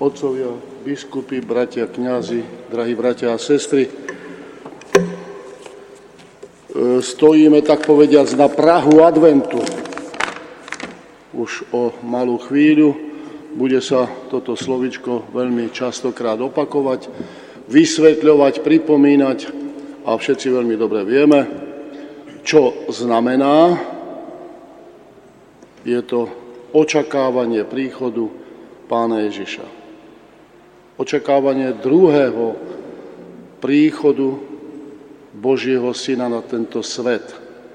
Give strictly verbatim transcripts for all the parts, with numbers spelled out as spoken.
otcovia, biskupy, bratia, kňazi, drahí bratia a sestry. Stojíme, tak povediac, na prahu adventu. Už o malú chvíľu bude sa toto slovičko veľmi častokrát opakovať, vysvetľovať, pripomínať a všetci veľmi dobre vieme, čo znamená. Je to očakávanie príchodu Pána Ježiša. Očakávanie druhého príchodu Božieho Syna na tento svet.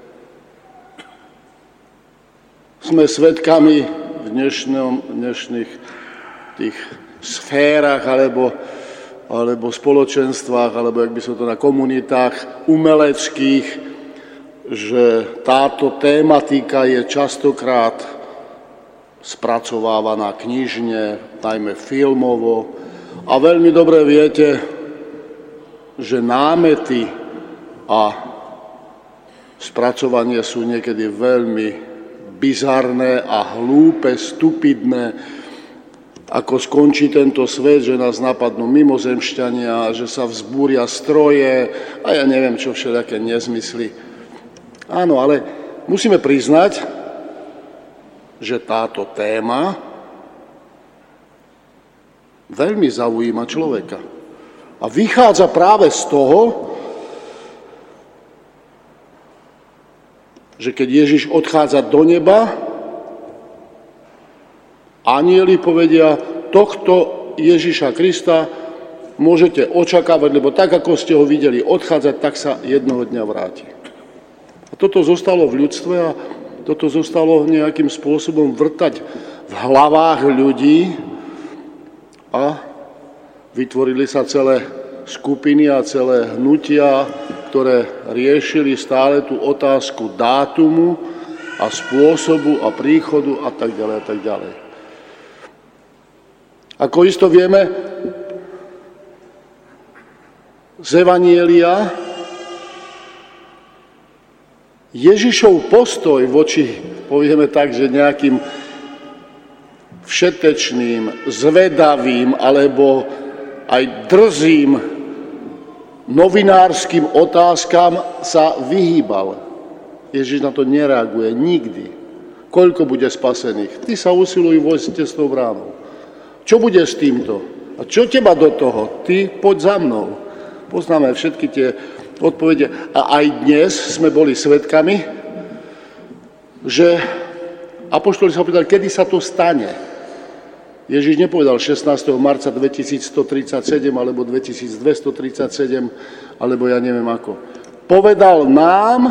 Sme svedkami v dnešnom, dnešných tých sférach alebo, alebo spoločenstvách, alebo jak by som to na komunitách umeleckých, že táto tématika je častokrát spracovávaná knižne, najmä filmovo. A veľmi dobre viete, že námety a spracovanie sú niekedy veľmi bizarné a hlúpe, stupidné. Ako skončí tento svet, že nás napadnú mimozemšťania, že sa vzbúria stroje a ja neviem, čo všelijaké nezmysly. Áno, ale musíme priznať, že táto téma veľmi zaujíma človeka. A vychádza práve z toho, že keď Ježiš odchádza do neba, anjeli povedia, tohto Ježiša Krista môžete očakávať, lebo tak, ako ste ho videli odchádzať, tak sa jednoho dňa vráti. A toto zostalo v ľudstve a toto zostalo nejakým spôsobom vrtať v hlavách ľudí a vytvorili sa celé skupiny a celé hnutia, ktoré riešili stále tú otázku dátumu a spôsobu a príchodu a tak ďalej a tak ďalej. Ako isto vieme, z Evanjelia Ježišov postoj voči, povieme tak, že nejakým všetečným, zvedavým alebo aj drzým novinárskym otázkam sa vyhýbal. Ježiš na to nereaguje nikdy. Koľko bude spasených? Ty sa usiluj vojsť cestnou bránou. Čo bude s týmto? A čo teba do toho? Ty poď za mnou. Poznáme všetky tie odpovede. A aj dnes sme boli svedkami, že apoštoli sa opýtali, kedy sa to stane. Ježiš nepovedal šestnásteho marca dvetisícstotridsaťsedem alebo dvetisícdvestotridsaťsedem, alebo ja neviem ako. Povedal nám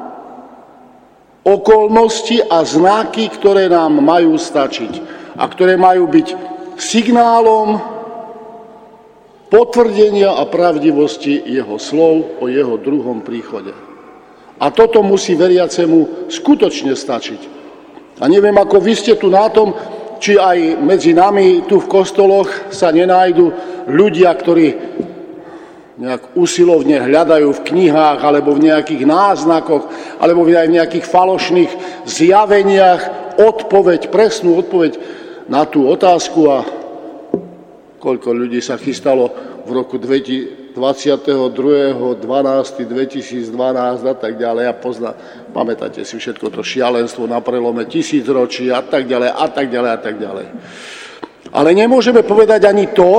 okolnosti a znaky, ktoré nám majú stačiť a ktoré majú byť signálom potvrdenia a pravdivosti jeho slov o jeho druhom príchode. A toto musí veriacemu skutočne stačiť. A neviem, ako vy ste tu na tom, či aj medzi nami tu v kostoloch sa nenájdu ľudia, ktorí nejak usilovne hľadajú v knihách alebo v nejakých náznakoch alebo aj v nejakých falošných zjaveniach odpoveď, presnú odpoveď na tú otázku. A koľko ľudí sa chystalo v roku dvadsiateho druhého decembra dvetisícdvanásť a tak ďalej a pozná, pamätáte si všetko to šialenstvo na prelome tisícročí a tak ďalej a tak ďalej a tak ďalej. Ale nemôžeme povedať ani to,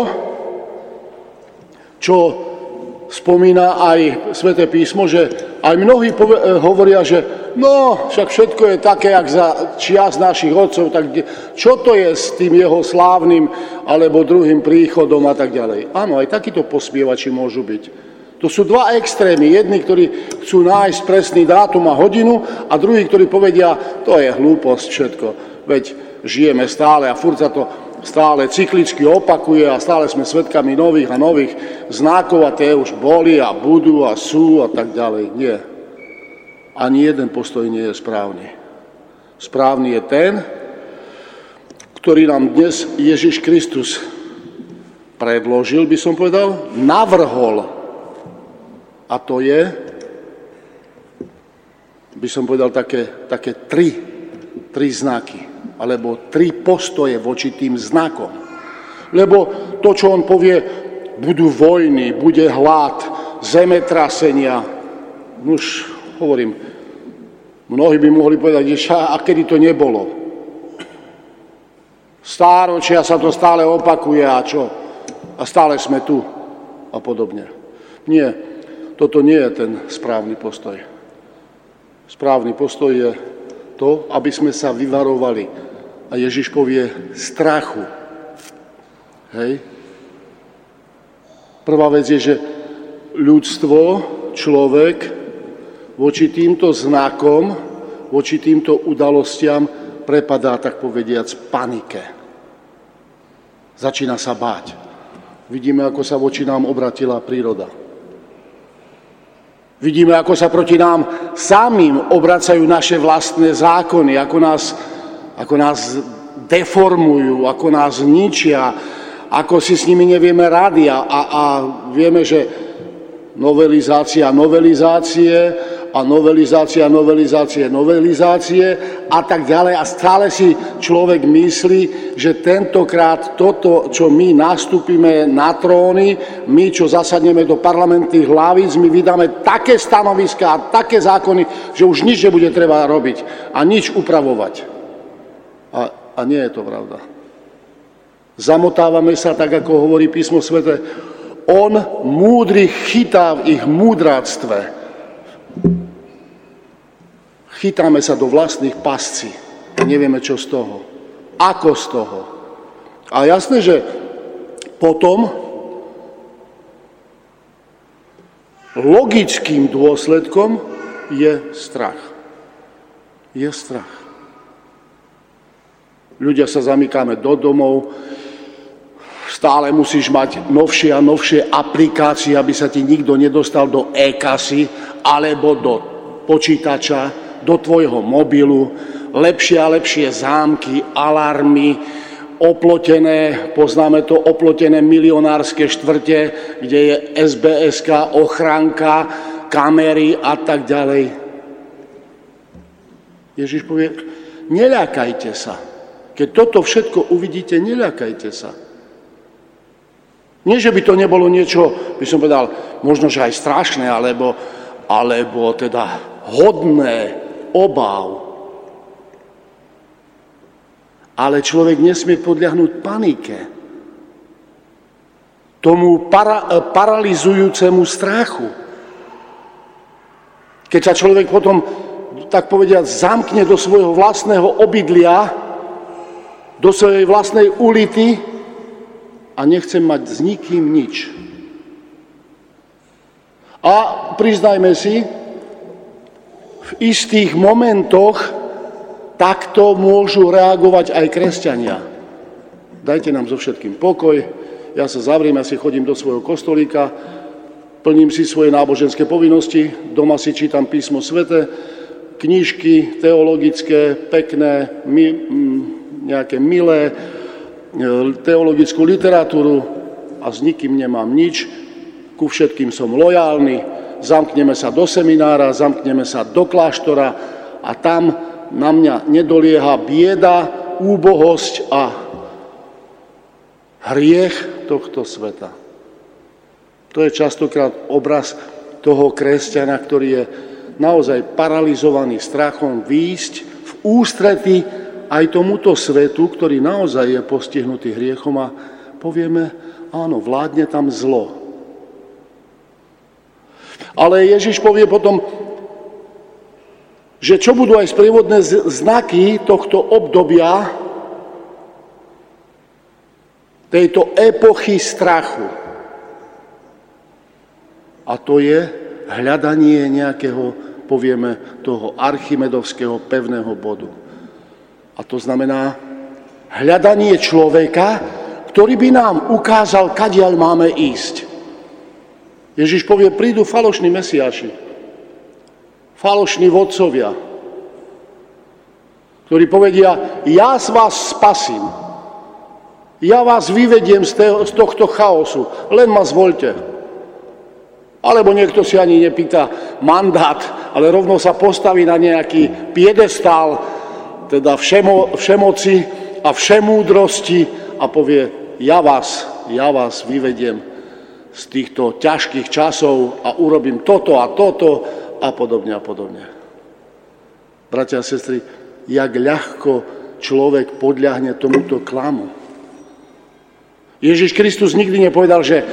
čo spomína aj Sväté písmo, že aj mnohí hovoria, že no, však všetko je také, jak za čias našich otcov, tak čo to je s tým jeho slávnym alebo druhým príchodom a tak ďalej. Áno, aj takíto pospievači môžu byť. To sú dva extrémy. Jedni, ktorí chcú nájsť presný dátum a hodinu a druhí, ktorí povedia, to je hlúposť všetko. Veď žijeme stále a furt sa to stále cyklicky opakuje a stále sme svedkami nových a nových znakov a tie už boli a budú a sú a tak ďalej. Nie. Ani jeden postoj nie je správny. Správny je ten, ktorý nám dnes Ježiš Kristus predložil, by som povedal, navrhol. A to je, by som povedal, také, také tri, tri znaky, alebo tri postoje voči tým znakom. Lebo to, čo on povie, budú vojny, bude hlad, zemetrasenia. Už hovorím, mnohí by mohli povedať, že a kedy to nebolo. Stáročia sa to stále opakuje a čo? A stále sme tu a podobne. Nie, toto nie je ten správny postoj. Správny postoj je to, aby sme sa vyvarovali. A Ježiš povie strachu. Hej? Prvá vec je, že ľudstvo, človek voči týmto znakom, voči týmto udalostiam prepadá, tak povediac, panike. Začína sa báť. Vidíme, ako sa voči nám obratila príroda. Vidíme, ako sa proti nám samým obracajú naše vlastné zákony, ako nás, ako nás deformujú, ako nás ničia, ako si s nimi nevieme rady a, a, a vieme, že novelizácia novelizácie a novelizácia novelizácie novelizácie a tak ďalej. A stále si človek myslí, že tentokrát toto, čo my nastúpime na tróny, my, čo zasadneme do parlamentných hlavíc, my vydáme také stanoviská a také zákony, že už nič nebude treba robiť a nič upravovať. A, a nie je to pravda. Zamotávame sa, tak ako hovorí písmo sväté, on múdrych chytá v ich múdráctve. Chytáme sa do vlastných pascí. Nevieme, čo z toho. Ako z toho. A jasné, že potom logickým dôsledkom je strach. Je strach. Ľudia sa zamykáme do domov, stále musíš mať novšie a novšie aplikácie, aby sa ti nikto nedostal do e-kasy alebo do počítača, do tvojho mobilu, lepšie a lepšie zámky, alarmy, oplotené, poznáme to, oplotené milionárske štvrte, kde je es bé eska, ochranka, kamery a tak ďalej. Ježiš povie, neľakajte sa. Keď toto všetko uvidíte, neľakajte sa. Nie, že by to nebolo niečo, by som povedal, možno, že aj strašné, alebo, alebo teda hodné obáv. Ale človek nesmie podľahnúť panike. Tomu para, paralizujúcemu strachu. Keď sa človek potom, tak povediať, zamkne do svojho vlastného obydlia, do svojej vlastnej ulity a nechce mať s nikým nič. A priznajme si, v istých momentoch takto môžu reagovať aj kresťania. Dajte nám so všetkým pokoj, ja sa zavriem, ja si chodím do svojho kostolíka, plním si svoje náboženské povinnosti, doma si čítam písmo sväté, knižky teologické, pekné, mi, nejaké milé, teologickú literatúru a s nikým nemám nič, ku všetkým som lojálny, zamkneme sa do seminára, zamkneme sa do kláštora a tam na mňa nedolieha bieda, úbohosť a hriech tohto sveta. To je častokrát obraz toho kresťana, ktorý je naozaj paralizovaný strachom výjsť v ústrety aj tomuto svetu, ktorý naozaj je postihnutý hriechom a povieme, áno, vládne tam zlo. Ale Ježiš povie potom, že čo budú aj sprievodné znaky tohto obdobia, tejto epochy strachu. A to je hľadanie nejakého, povieme, toho archimedovského pevného bodu. A to znamená hľadanie človeka, ktorý by nám ukázal, kadiaľ máme ísť. Ježiš povie, prídu falošní mesiáši, falošní vodcovia, ktorí povedia, ja z vás spasím, ja vás vyvediem z, toho, z tohto chaosu, len ma zvoľte. Alebo niekto si ani nepýta mandát, ale rovno sa postaví na nejaký piedestál, teda všemo, všemoci a všemúdrosti a povie, ja vás, ja vás vyvediem z týchto ťažkých časov a urobím toto a toto a podobne a podobne. Bratia a sestry, jak ľahko človek podľahne tomuto klamu. Ježiš Kristus nikdy nepovedal, že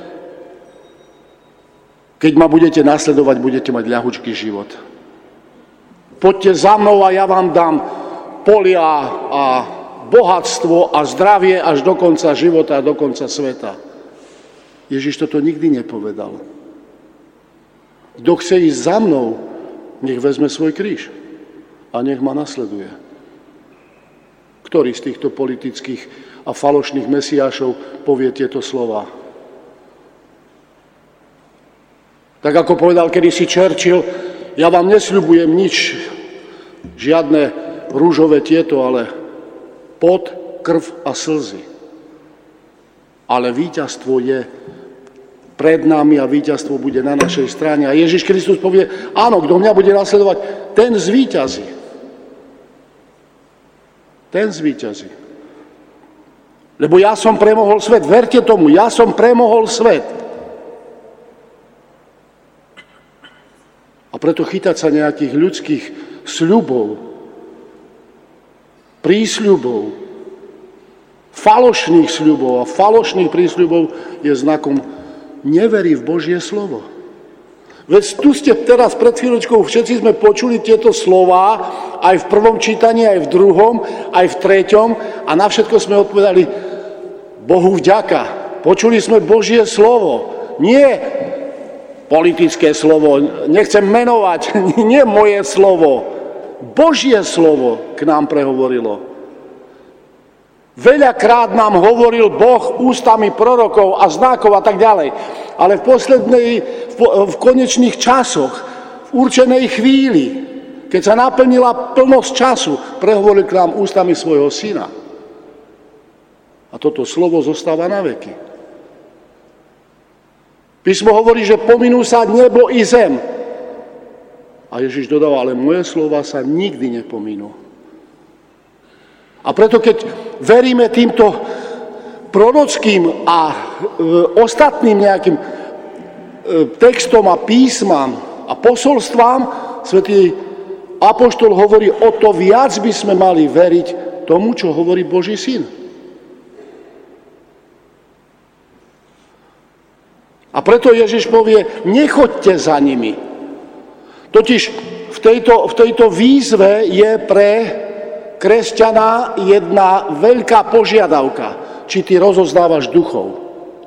keď ma budete nasledovať, budete mať ľahučký život. Poďte za mnou a ja vám dám polia a bohatstvo a zdravie až do konca života a do konca sveta. Ježiš toto nikdy nepovedal. Kto chce ísť za mnou, nech vezme svoj kríž a nech ma nasleduje. Ktorý z týchto politických a falošných mesiášov povie tieto slová? Tak ako povedal kedysi Churchill, ja vám nesľubujem nič, žiadne rúžové tieto, ale pot, krv a slzy. Ale víťazstvo je pred nami a víťazstvo bude na našej strane. A Ježiš Kristus povie, áno, kto mňa bude nasledovať, ten zvíťazí. Ten zvíťazí. Lebo ja som premohol svet. Verte tomu, ja som premohol svet. A preto chytať sa nejakých ľudských sľubov, prísľubov, falošných sľubov a falošných prísľubov je znakom neverí v Božie slovo. Veď tu ste teraz pred chvíľočkou, všetci sme počuli tieto slová, aj v prvom čítaní, aj v druhom, aj v treťom a na všetko sme odpovedali Bohu vďaka. Počuli sme Božie slovo, nie politické slovo, nechcem menovať, nie moje slovo. Božie slovo k nám prehovorilo. Veľakrát nám hovoril Boh ústami prorokov a znakov a tak ďalej. Ale v poslednej, v, v konečných časoch, v určenej chvíli, keď sa naplnila plnosť času, prehovoril k nám ústami svojho syna. A toto slovo zostáva na veky. Písmo hovorí, že pominú sa nebo i zem. A Ježiš dodal, ale moje slova sa nikdy nepominú. A preto, keď veríme týmto prorockým a e, ostatným nejakým e, textom a písmam a posolstvám, svätý apoštol hovorí, o to viac by sme mali veriť tomu, čo hovorí Boží syn. A preto Ježiš povie, nechoďte za nimi. Totiž v tejto, v tejto výzve je pre kresťana jedna veľká požiadavka, či ty rozoznávaš duchov.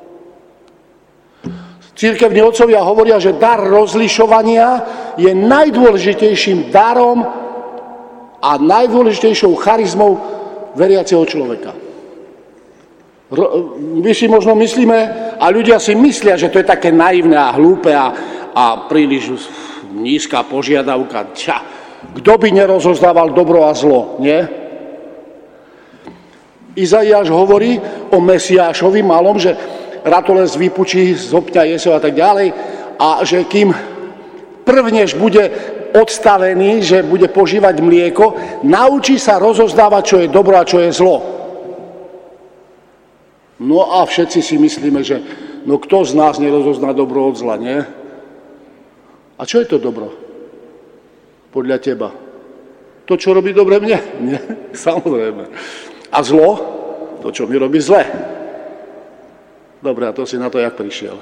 Cirkevní otcovia hovoria, že dar rozlišovania je najdôležitejším darom a najdôležitejšou charizmou veriaceho človeka. My si možno myslíme, a ľudia si myslia, že to je také naivné a hlúpe a, a príliš nízka požiadavka. Ča, kto by nerozoznával dobro a zlo, nie? Izaiáš hovorí o Mesiášovi malom, že ratolest vypučí z opťa jesev a tak ďalej a že kým prvnež bude odstavený, že bude požívať mlieko, naučí sa rozoznávať, čo je dobro a čo je zlo. No a všetci si myslíme, že no kto z nás nerozozná dobro od zla, nie? A čo je to dobro? Podľa teba. To, čo robí dobre mne? Nie, samozrejme. A zlo? To, čo mi robí zle. Dobre, a to si na to jak prišiel?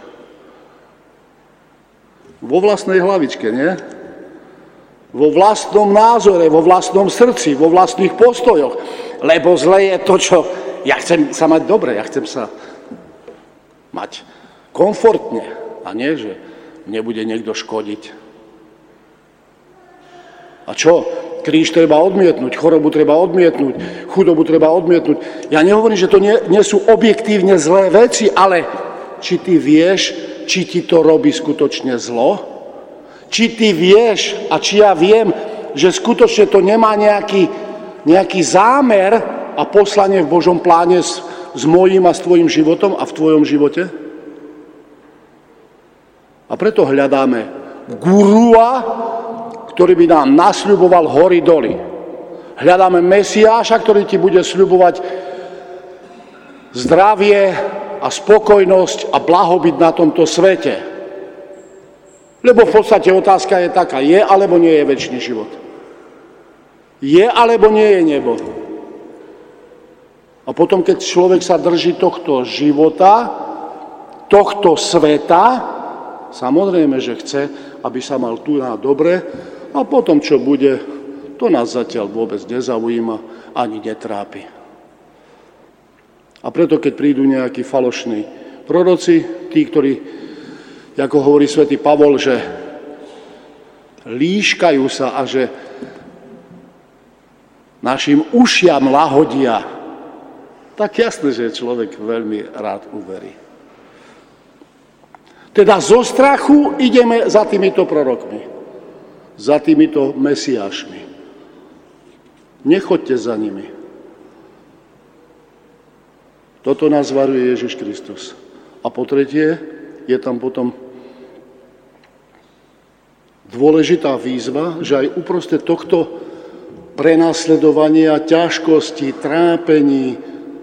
Vo vlastnej hlavičke, nie? Vo vlastnom názore, vo vlastnom srdci, vo vlastných postojoch. Lebo zle je to, čo... Ja chcem sa mať dobre, ja chcem sa mať komfortne. A nie, že nebude niekto škodiť. A čo? Kríž treba odmietnúť, chorobu treba odmietnúť, chudobu treba odmietnúť. Ja nehovorím, že to nie, nie sú objektívne zlé veci, ale či ty vieš, či ti to robí skutočne zlo? Či ty vieš a či ja viem, že skutočne to nemá nejaký, nejaký zámer a poslanie v Božom pláne s, s mojím a s tvojim životom a v tvojom živote? A preto hľadáme gurua, ktorý by nám nasľuboval hory doly. Hľadáme Mesiáša, ktorý ti bude sľubovať zdravie a spokojnosť a blahobyt na tomto svete. Lebo v podstate otázka je taká, je alebo nie je večný život? Je alebo nie je nebo? A potom, keď človek sa drží tohto života, tohto sveta, samozrejme, že chce, aby sa mal tu na dobre, a potom, čo bude, to nás zatiaľ vôbec nezaujíma, ani netrápi. A preto, keď prídu nejakí falošní proroci, tí, ktorí, ako hovorí svätý Pavol, že líškajú sa a že našim ušiam lahodia, tak jasné, že človek veľmi rád uverí. Teda zo strachu ideme za týmito prorokmi, za týmito mesiášmi. Nechoďte za nimi. Toto nás varuje Ježiš Kristus. A po tretie, je tam potom dôležitá výzva, že aj uprostred tohto prenasledovania, ťažkosti, trápení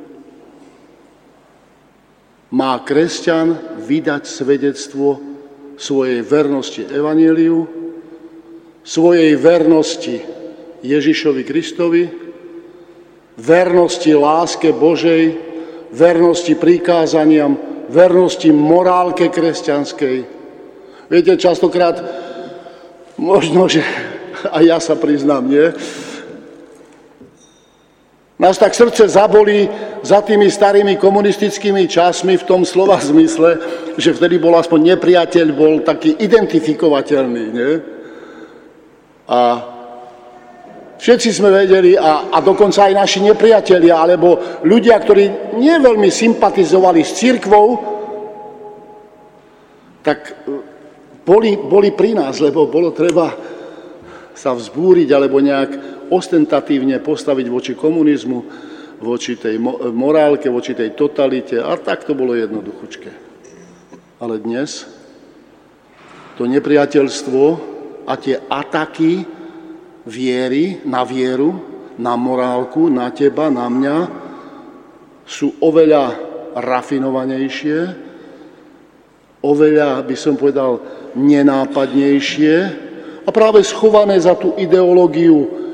má kresťan vydať svedectvo svojej vernosti evanjeliu, svojej vernosti Ježišovi Kristovi, vernosti láske Božej, vernosti prikázaniam, vernosti morálke kresťanskej. Viete, častokrát, možno, že aj ja sa priznám, nie? Nás tak srdce zabolí za tými starými komunistickými časmi v tom slova zmysle, že vtedy bol aspoň nepriateľ, bol taký identifikovateľný, nie? A všetci sme vedeli, a, a dokonca aj naši nepriatelia, alebo ľudia, ktorí nie veľmi sympatizovali s cirkvou, tak boli, boli pri nás, lebo bolo treba sa vzbúriť, alebo nejak ostentatívne postaviť voči komunizmu, voči tej morálke, voči tej totalite, a tak to bolo jednoduchučké. Ale dnes to nepriateľstvo a tie ataky viery, na vieru, na morálku, na teba, na mňa, sú oveľa rafinovanejšie, oveľa, by som povedal, nenápadnejšie a práve schované za tú ideológiu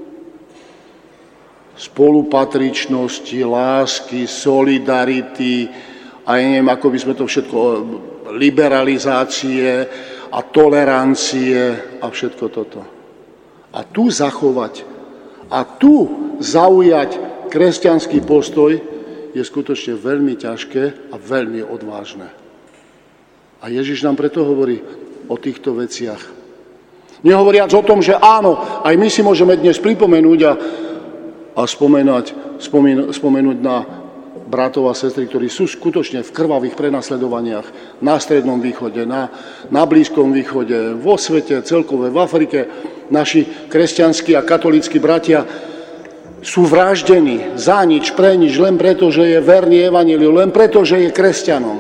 spolupatričnosti, lásky, solidarity a ja neviem, ako by sme to všetko, liberalizácie a tolerancie a všetko toto. A tu zachovať a tu zaujať kresťanský postoj je skutočne veľmi ťažké a veľmi odvážne. A Ježiš nám preto hovorí o týchto veciach. Nehovoriac o tom, že áno, aj my si môžeme dnes pripomenúť a a spomenúť, spomen, spomenúť na bratov a sestry, ktorí sú skutočne v krvavých prenasledovaniach na Strednom východe, na, na Blízkom východe, vo svete, celkové v Afrike. Naši kresťanskí a katolícki bratia sú vraždení za nič, pre nič, len preto, že je verný evanjeliu, len preto, že je kresťanom.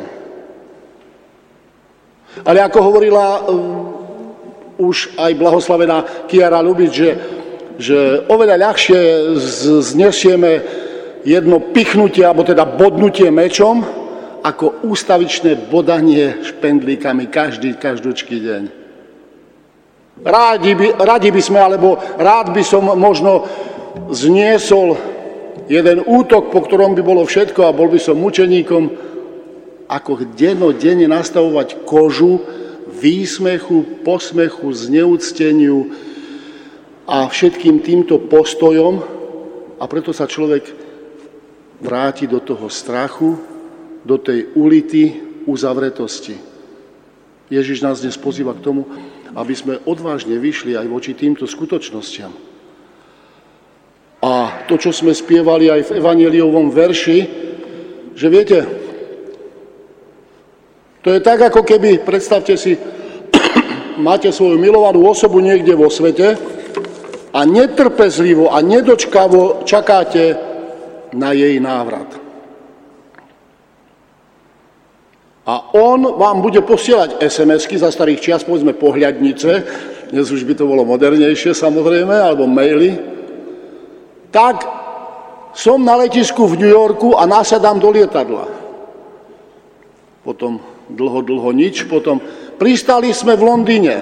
Ale ako hovorila um, už aj blahoslavená Kiara Lubič, že že oveľa ľahšie znesieme jedno pichnutie, alebo teda bodnutie mečom, ako ústavičné bodanie špendlíkami každý, každúčký deň. Rádi by, radi by sme, alebo rád by som možno zniesol jeden útok, po ktorom by bolo všetko a bol by som mučeníkom, ako dennodenne nastavovať kožu výsmechu, posmechu, zneúcteniu, a všetkým týmto postojom, a preto sa človek vráti do toho strachu, do tej ulity uzavretosti. Ježiš nás dnes pozýva k tomu, aby sme odvážne vyšli aj voči týmto skutočnostiam. A to, čo sme spievali aj v evanjeliovom verši, že viete, to je tak, ako keby, predstavte si, máte svoju milovanú osobu niekde vo svete, a netrpezlivo a nedočkavo čakáte na jej návrat. A on vám bude posielať es em esky za starých čias, povedzme pohľadnice, dnes už by to bolo modernejšie samozrejme, alebo maily, tak som na letisku v New Yorku a nasadám do lietadla. Potom dlho, dlho nič, potom pristali sme v Londýne.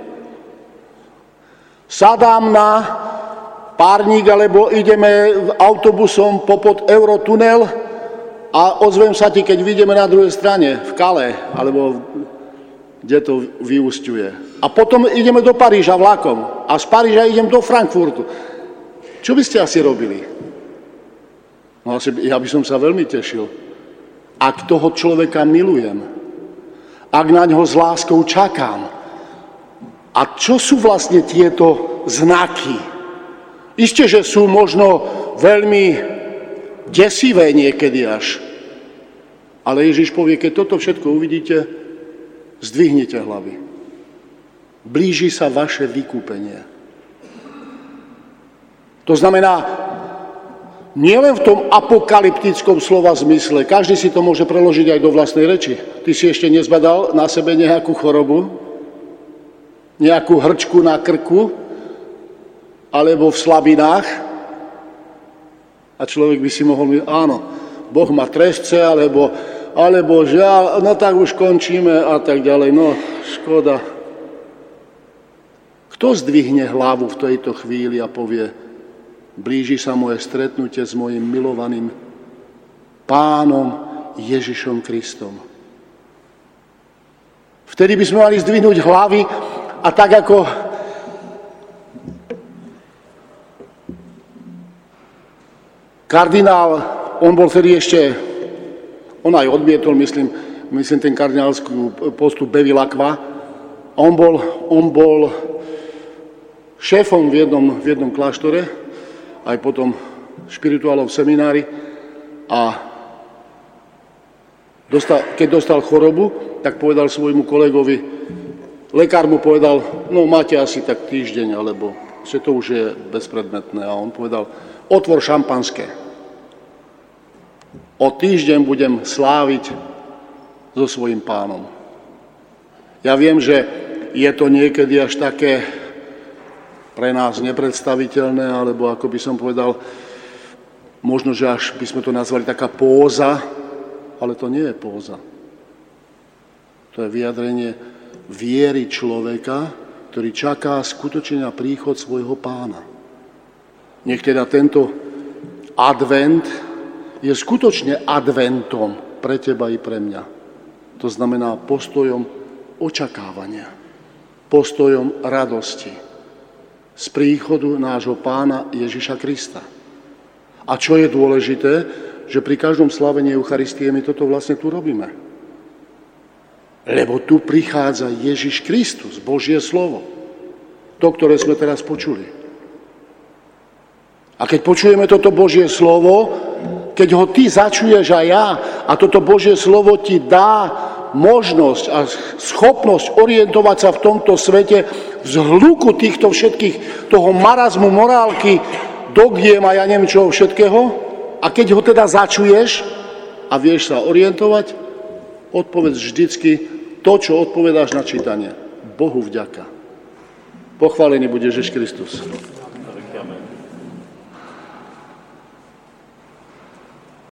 Sadám na párnik, alebo ideme autobusom popod Eurotunel a ozvem sa ti, keď vidíme na druhej strane, v Calais, alebo kde to vyúsťuje. A potom ideme do Paríža vlakom a z Paríža idem do Frankfurtu. Čo by ste asi robili? No asi, ja by som sa veľmi tešil. Ak toho človeka milujem, ak na ňoho s láskou čakám. A čo sú vlastne tieto znaky? Isté, že sú možno veľmi desivé niekedy až. Ale Ježiš povie, keď toto všetko uvidíte, zdvihnite hlavy. Blíži sa vaše vykúpenie. To znamená, nielen v tom apokalyptickom slova zmysle, každý si to môže preložiť aj do vlastnej reči. Ty si ešte nezbadal na sebe nejakú chorobu, nejakú hrčku na krku, alebo v slabinách. A človek by si mohol myslieť, áno, Boh ma trestce, alebo, alebo žiaľ, no tak už končíme a tak ďalej. No, škoda. Kto zdvihne hlavu v tejto chvíli a povie, blíži sa moje stretnutie s mojim milovaným Pánom Ježišom Kristom. Vtedy by sme mali zdvihnúť hlavy a tak ako kardinál, on bol vtedy ešte, on aj odmietol, myslím, myslím ten kardinálsky postup Bevilacqua, on bol, on bol šéfom v jednom, v jednom kláštore, aj potom špirituálov v seminári a dostal, keď dostal chorobu, tak povedal svojmu kolegovi, lekár mu povedal, no máte asi tak týždeň, alebo že to už je bezpredmetné. A on povedal, otvor šampanské. O týždeň budem sláviť so svojím Pánom. Ja viem, že je to niekedy až také pre nás nepredstaviteľné, alebo ako by som povedal, možno, že až by sme to nazvali taká póza, ale to nie je póza. To je vyjadrenie viery človeka, ktorý čaká skutočne na príchod svojho Pána. Nech teda tento advent je skutočne adventom pre teba i pre mňa. To znamená postojom očakávania, postojom radosti z príchodu nášho Pána Ježiša Krista. A čo je dôležité, že pri každom slavení Eucharistie my toto vlastne tu robíme. Lebo tu prichádza Ježiš Kristus, Božie slovo. To, ktoré sme teraz počuli. A keď počujeme toto Božie slovo, keď ho ty začuješ a ja, a toto Božie slovo ti dá možnosť a schopnosť orientovať sa v tomto svete v zhluku týchto všetkých, toho marazmu, morálky, dogiem a ja neviem čoho všetkého, a keď ho teda začuješ a vieš sa orientovať, odpovedz vždycky to, čo odpovedáš na čítanie. Bohu vďaka. Pochválený bude Ježiš Kristus.